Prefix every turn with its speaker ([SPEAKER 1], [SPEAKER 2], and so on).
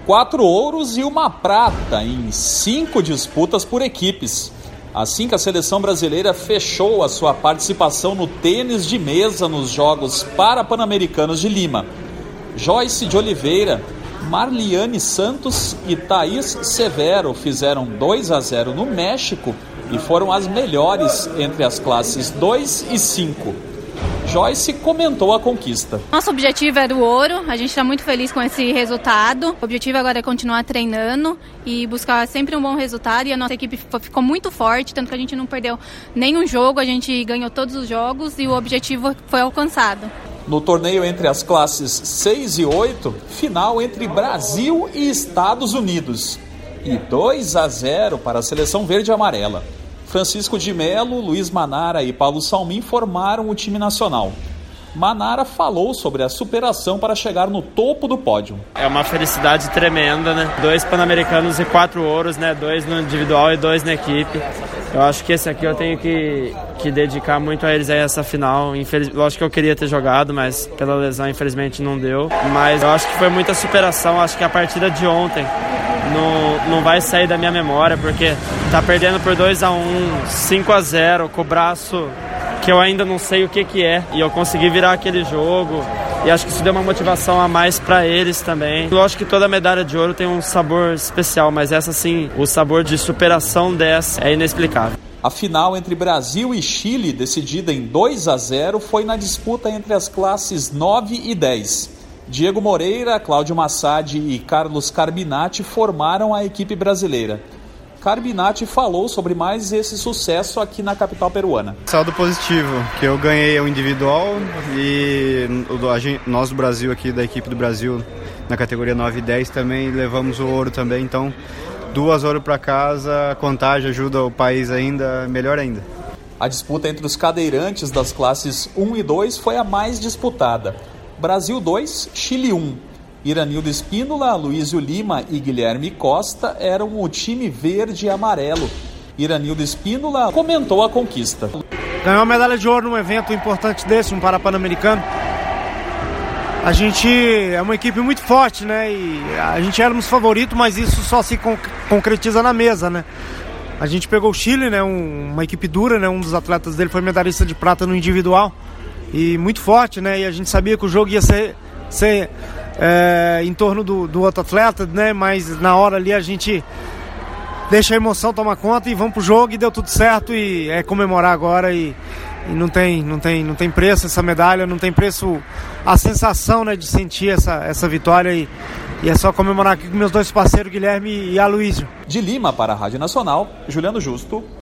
[SPEAKER 1] 4 ouros e uma prata em 5 disputas por equipes. Assim que a seleção brasileira fechou a sua participação no tênis de mesa nos Jogos Parapan-Americanos de Lima. Joyce de Oliveira, Marliane Santos e Thaís Severo fizeram 2-0 no México e foram as melhores entre as classes 2 e 5. Joyce comentou a conquista.
[SPEAKER 2] Nosso objetivo era o ouro, a gente está muito feliz com esse resultado. O objetivo agora é continuar treinando e buscar sempre um bom resultado, e a nossa equipe ficou muito forte, tanto que a gente não perdeu nenhum jogo, a gente ganhou todos os jogos e o objetivo foi alcançado.
[SPEAKER 1] No torneio entre as classes 6 e 8, final entre Brasil e Estados Unidos. E 2-0 para a seleção verde e amarela. Francisco de Melo, Luiz Manara e Paulo Salmin formaram o time nacional. Manara falou sobre a superação para chegar no topo do pódio.
[SPEAKER 3] É uma felicidade tremenda, né? 2 pan-americanos e 4 ouros, né? 2 no individual e 2 na equipe. Eu acho que esse aqui eu tenho que dedicar muito a eles a essa final. Lógico que eu queria ter jogado, mas pela lesão infelizmente não deu. Mas eu acho que foi muita superação. Acho que a partida de ontem não vai sair da minha memória, porque tá perdendo por 2-1, 5-0, com o braço que eu ainda não sei o que é, e eu consegui virar aquele jogo, e acho que isso deu uma motivação a mais para eles também. Lógico que toda medalha de ouro tem um sabor especial, mas essa sim, o sabor de superação dessa é inexplicável.
[SPEAKER 1] A final entre Brasil e Chile, decidida em 2-0, foi na disputa entre as classes 9 e 10. Diego Moreira, Cláudio Massadi e Carlos Carbinati formaram a equipe brasileira. Carbinati falou sobre mais esse sucesso aqui na capital peruana.
[SPEAKER 4] Saldo positivo, que eu ganhei o individual e nós do Brasil aqui, da equipe do Brasil, na categoria 9 e 10 também levamos o ouro também, então 2 ouros para casa, a contagem ajuda o país ainda, melhor ainda.
[SPEAKER 1] A disputa entre os cadeirantes das classes 1 e 2 foi a mais disputada. Brasil 2, Chile 1. Iranildo Espínola, Luísio Lima e Guilherme Costa eram o time verde e amarelo. Iranildo Espínola comentou a conquista.
[SPEAKER 5] Ganhou a medalha de ouro num evento importante desse, um Parapan-Americano. A gente é uma equipe muito forte, né? E a gente éramos favorito, mas isso só se concretiza na mesa, né? A gente pegou o Chile, né? Uma equipe dura, né? Um dos atletas dele foi medalhista de prata no individual. E muito forte, né? E a gente sabia que o jogo ia ser em torno do outro atleta, né? Mas na hora ali a gente deixa a emoção tomar conta e vamos pro jogo, e deu tudo certo, e é comemorar agora, e não tem preço essa medalha, não tem preço a sensação, né, de sentir essa vitória, e é só comemorar aqui com meus 2 parceiros, Guilherme e Aloísio.
[SPEAKER 1] De Lima para a Rádio Nacional, Juliano Justo.